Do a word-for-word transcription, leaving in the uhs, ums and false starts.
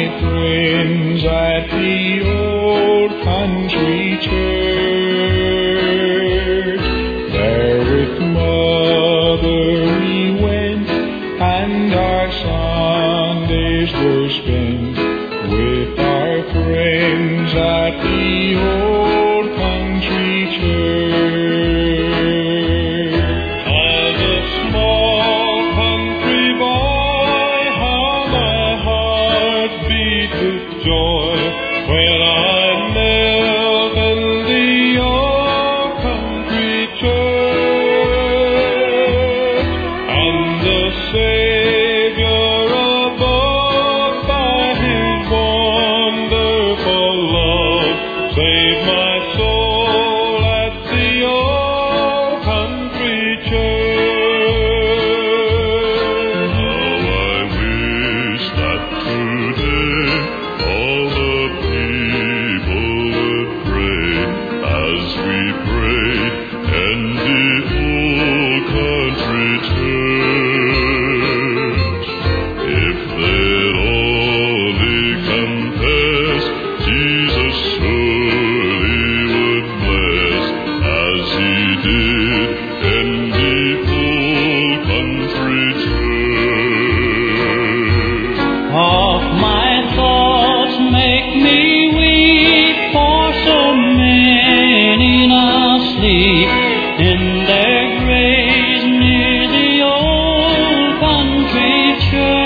friends at the old country church. There with mother we went, and our Sundays were spent with our friends at the old country church. As a small country boy, how my heart beat with joy when I knelt in the old country church, and the Savior above by His wonderful love saved my soul at the old country church. How I wish that today all the people would pray as we prayed in the old country church. If they'd only confess, Jesus surely would bless as He did in the old country church. Of my thoughts make me weep, for so many now sleep in their graves near the old country church.